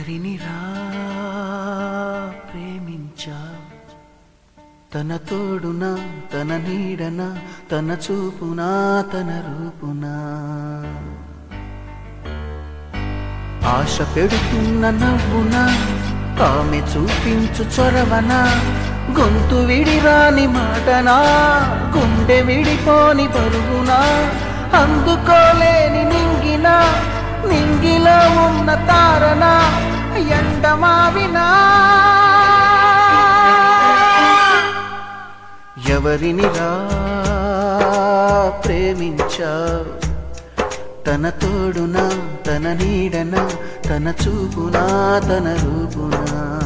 ఎవరినిరా ప్రేమించా తన తోడునా తన నీడనా తన చూపునా తన రూపునా ఆశ పెడుతున్న నవ్వునా ఆమె చూపించు చొరవనా గొంతు విడిరాని మాటనా గుండె విడిపోని పరుగునా అందుకోలేని నింగినా నింగిలో ఉన్న తారనా ఎండమావినా ఎవరినిరా ప్రేమించా తన తోడునా తన నీడనా తన చూపునా తన రూపునా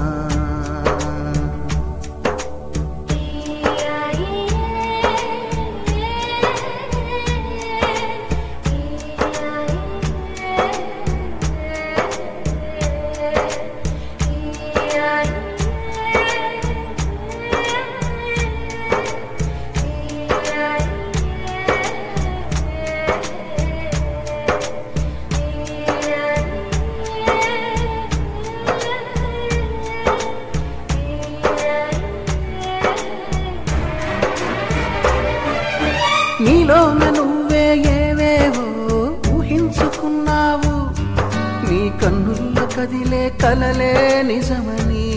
నీలోన నువ్వే ఏవేవో ఊహించుకున్నావు నీ కన్నుల్లో కదిలే కలలే నిజమని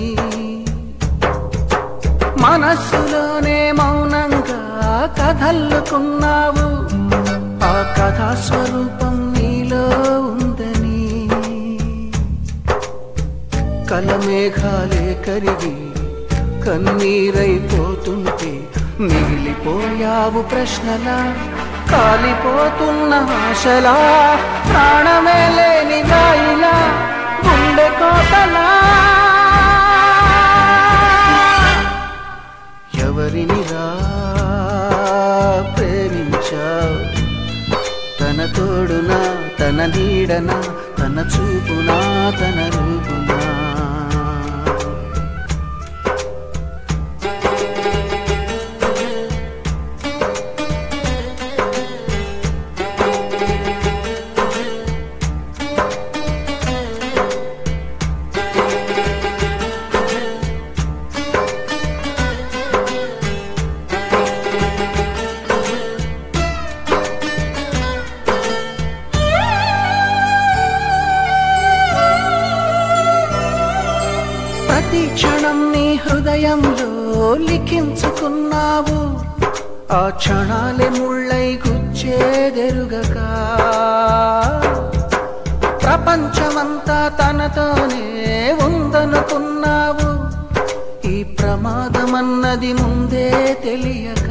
మనస్సులోనే మౌనంగా కథల్లుకున్నావు ఆ కథా స్వరూపం నీలో ఉందని కలమేఘాలే కరిగి కన్నీరైపోతుంటే మిగిలిపోయావు ప్రశ్నలా కాలిపోతున్న ఆశలా ప్రాణమే లేని రాయిలా గుండె కోటలా ఎవరినిరా ప్రేమించావు తన తోడునా తన నీడనా తన చూపునా తన రూపునా ప్రతి క్షణం నీ హృదయంలో లిఖించుకున్నావు ఆ క్షణాలే ముళ్ళై గుచ్చేదెరుగక ప్రపంచమంతా తనతోనే ఉందనుకున్నావు ఈ ప్రమాదమన్నది ముందే తెలియక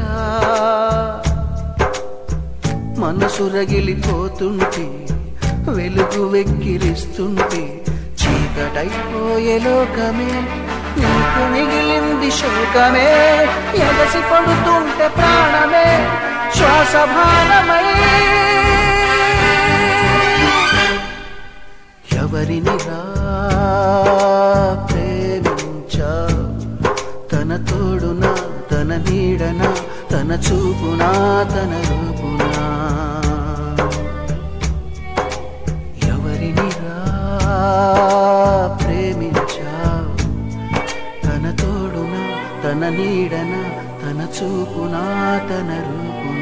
మనసు రగిలిపోతుంటే వెలుగు వెక్కిరిస్తుంటే చీకటైపోయే లోకమే నీకు మిగిలింది శోకమే ఎగసి పడుతుంటే ప్రాణమే శ్వాస భారమై ఎవరినిరా ప్రేమించా తన తోడునా తన నీడనా తన చూపునా తన రూపునా ఎవరినిరా ప్రేమించావు తన తోడునా తన నీడనా తన చూపునా తన రూపునా